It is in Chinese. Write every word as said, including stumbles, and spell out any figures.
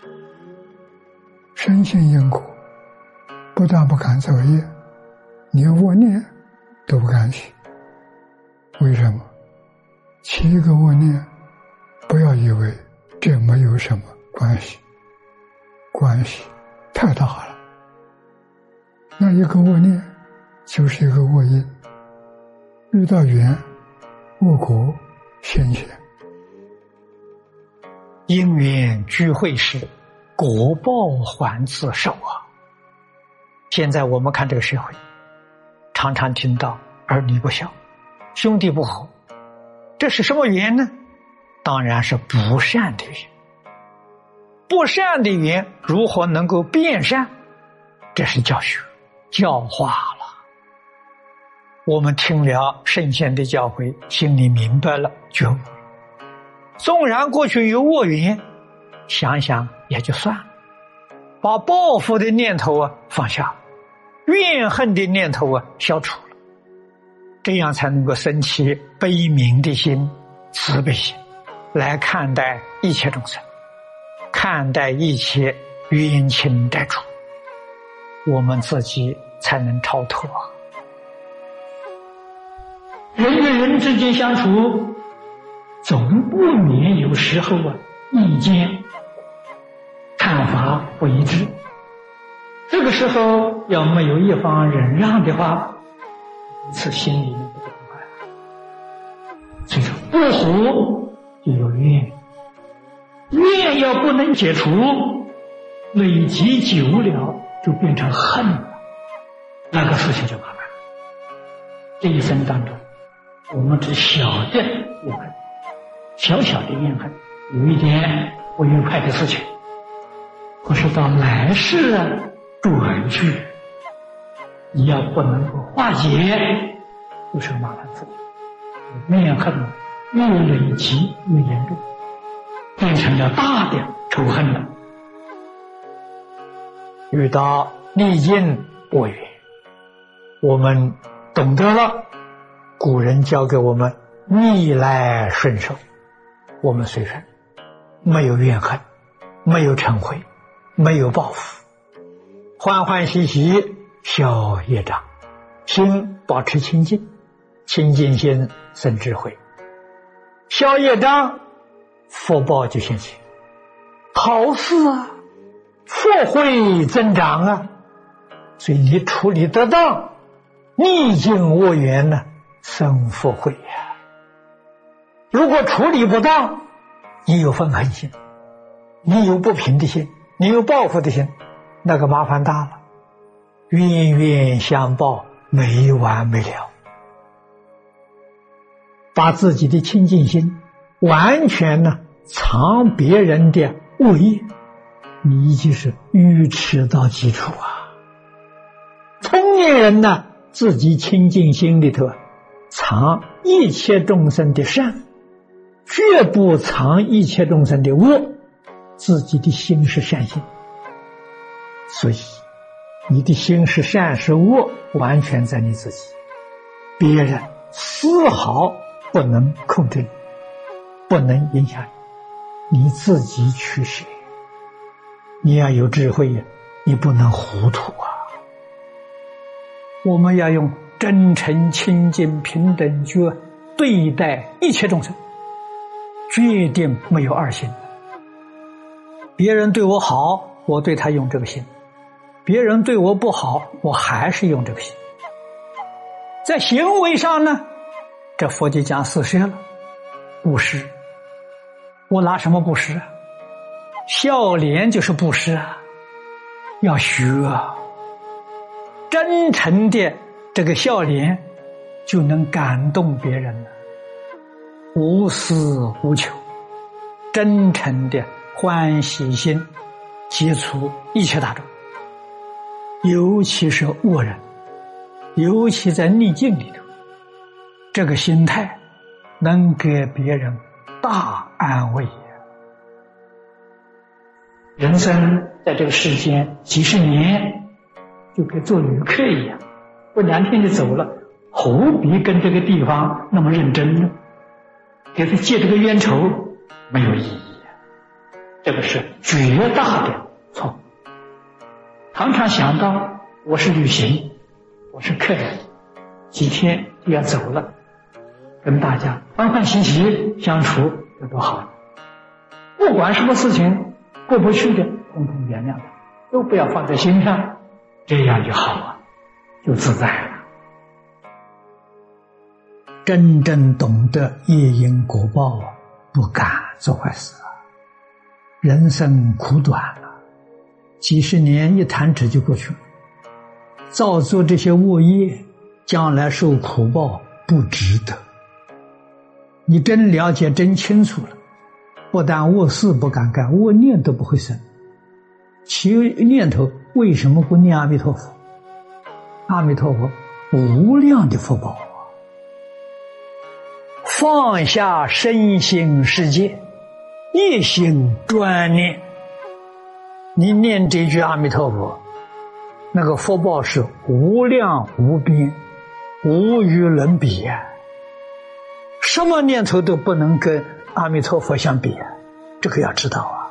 深信因果，不但不敢造业，连恶念都不敢起。为什么？起一个恶念，不要以为这没有什么关系，关系太大了。那一个恶念就是一个恶因，遇到缘，恶果现前。 因缘聚会时，果报还自受啊！现在我们看这个社会，常常听到儿女不孝，兄弟不和，这是什么缘呢？当然是不善的缘。不善的缘如何能够变善？这是教学教化了。我们听了圣贤的教诲，心里明白了，觉悟。纵然过去有恶缘，想想也就算了，把报复的念头啊放下，怨恨的念头啊消除了，这样才能够升起悲悯的心、慈悲心，来看待一切众生，看待一切冤亲债主，我们自己才能超脱。人与人之间相处，总不免有时候啊，意见看法不一致。这个时候要没有一方忍让的话，彼此心里面不痛快。所以说不和就有怨，怨要不能解除，累积久了就变成恨了，那个事情就麻烦。这一生当中，我们只小的怨恨，小小的怨恨，有一点不愉快的事情，可是到来世啊转去，你要不能够化解，就是麻烦自己。怨恨越累积越严重，变成了大的仇恨了。遇到逆境恶缘，我们懂得了古人教给我们逆来顺受，我们随顺，没有怨恨，没有嗔恚，没有报复，欢欢喜喜消业障，心保持清净，清净心生智慧，消业障，福报就现前，好事啊，福慧增长啊。所以你处理得当，逆境恶缘呢，生福慧呀。如果处理不当，你有愤恨心，你有不平的心，你有报复的心，那个麻烦大了，冤冤相报，没完没了。把自己的清净心完全呢藏别人的恶业，你已经是愚痴到极处啊。聪明人呢，自己清净心里头藏一切众生的善，绝不藏一切众生的恶，自己的心是善心。所以你的心是善是恶，完全在你自己，别人丝毫不能控制你，不能影响你，你自己去学。你要有智慧呀，你不能糊涂啊。我们要用真诚、清净、平等觉对待一切众生，决定没有二心。别人对我好，我对他用这个心；别人对我不好，我还是用这个心。在行为上呢，这佛就讲四摄了，布施。我拿什么布施啊？笑脸就是布施啊，要学啊。真诚的这个笑脸就能感动别人了，无私无求，真诚的欢喜心接触一切大众，尤其是恶人，尤其在逆境里头，这个心态能给别人大安慰。人生在这个世间几十年，就跟做旅客一样，不两天就走了，何必跟这个地方那么认真呢？给他结这个冤仇没有意义。 这个是绝大的错。常常想到我是旅行，我是客人，几天就要走了，跟大家欢欢喜喜相处，这多好。不管什么事情过不去的，统统原谅他，都不要放在心上，这样就好了，就自在了。真正懂得业因果报啊，不敢做坏事啊。人生苦短了，几十年一弹指就过去了。造作这些恶业，将来受苦报不值得。你真了解真清楚了，不但恶事不敢干，恶念都不会生。其念头为什么不念阿弥陀佛？阿弥陀佛无量的福报啊！放下身心世界，一心专念，你念这句阿弥陀佛，那个福报是无量无边，无与伦比啊！什么念头都不能跟阿弥陀佛相比啊！这个要知道啊！